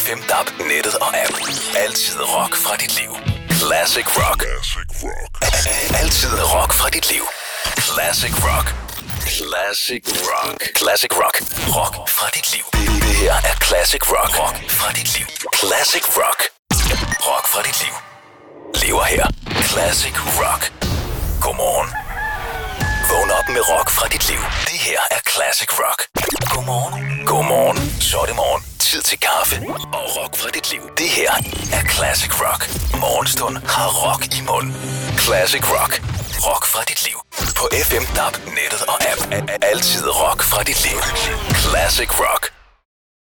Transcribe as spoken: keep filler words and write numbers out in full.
F M, D A B, nettet og app. Altid rock fra dit liv. Classic rock. Classic rock. Altid rock fra dit liv. Classic rock. Classic rock. Classic rock. Rock fra dit liv. Det her er Classic rock. Rock fra dit liv. Classic rock. Rock fra dit liv. Lever her. Classic rock. Godmorgen. Vågn op med rock fra dit liv. Det her er Classic rock. Godmorgen. Godmorgen. Så er det morgen. Tid til kaffe og rock fra dit liv. Det her er Classic rock. Morgenstund har rock i munden. Classic rock. Rock fra dit liv. På F M, D A B, nettet og app. Altid rock fra dit liv. Classic rock.